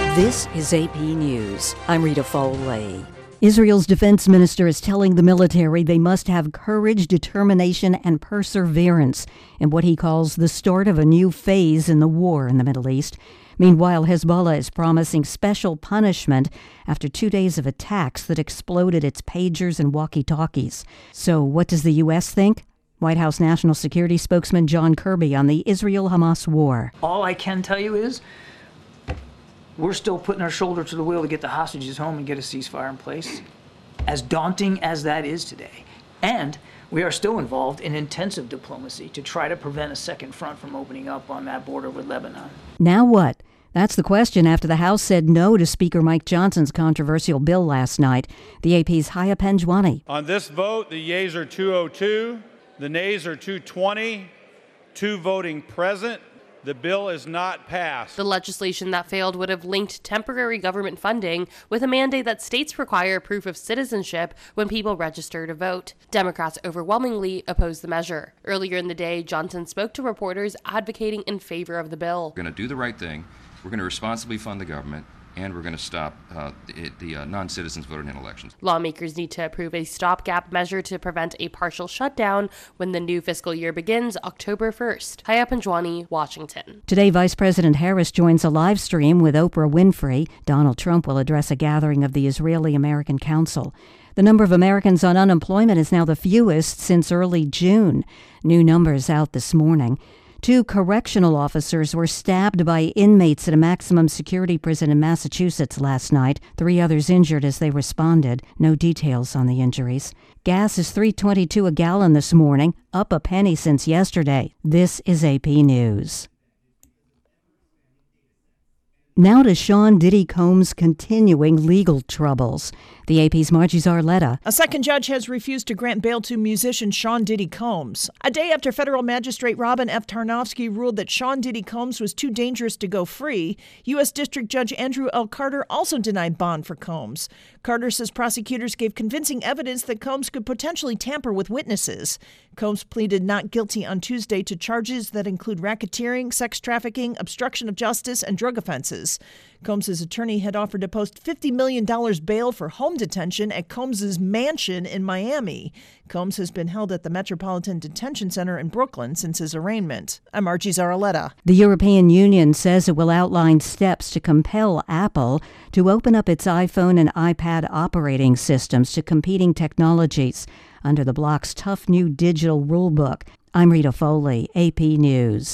This is AP News. I'm Rita Foley. Israel's defense minister is telling the military they must have courage, determination, and perseverance in what he calls the start of a new phase in the war in the Middle East. Meanwhile, Hezbollah is promising special punishment after 2 days of attacks that exploded its pagers and walkie-talkies. So what does the U.S. think? White House National Security Spokesman John Kirby on the Israel-Hamas war. All I can tell you is we're still putting our shoulder to the wheel to get the hostages home and get a ceasefire in place, as daunting as that is today. And we are still involved in intensive diplomacy to try to prevent a second front from opening up on that border with Lebanon. Now what? That's the question after the House said no to Speaker Mike Johnson's controversial bill last night. The AP's Haya Penjwani. On this vote, the yeas are 202, the nays are 220, 2 voting present. The bill is not passed. The legislation that failed would have linked temporary government funding with a mandate that states require proof of citizenship when people register to vote. Democrats overwhelmingly opposed the measure. Earlier in the day, Johnson spoke to reporters advocating in favor of the bill. We're going to do the right thing. We're going to responsibly fund the government. And we're going to stop the non-citizens voting in elections. Lawmakers need to approve a stopgap measure to prevent a partial shutdown when the new fiscal year begins October 1st. Haya Penjwani, Washington. Today, Vice President Harris joins a live stream with Oprah Winfrey. Donald Trump will address a gathering of the Israeli-American Council. The number of Americans on unemployment is now the fewest since early June. New numbers out this morning. 2 correctional officers were stabbed by inmates at a maximum security prison in Massachusetts last night. 3 others injured as they responded. No details on the injuries. Gas is $3.22 a gallon this morning, up a penny since yesterday. This is AP News. Now to Sean Diddy Combs' continuing legal troubles. The AP's Margie Zarletta. A second judge has refused to grant bail to musician Sean Diddy Combs. A day after federal magistrate Robin F. Tarnowski ruled that Sean Diddy Combs was too dangerous to go free, U.S. District Judge Andrew L. Carter also denied bond for Combs. Carter says prosecutors gave convincing evidence that Combs could potentially tamper with witnesses. Combs pleaded not guilty on Tuesday to charges that include racketeering, sex trafficking, obstruction of justice, and drug offenses. Combs' attorney had offered to post $50 million bail for home detention at Combs' mansion in Miami. Combs has been held at the Metropolitan Detention Center in Brooklyn since his arraignment. I'm Margie Zarletta. The European Union says it will outline steps to compel Apple to open up its iPhone and iPad operating systems to competing technologies under the bloc's tough new digital rulebook. I'm Rita Foley, AP News.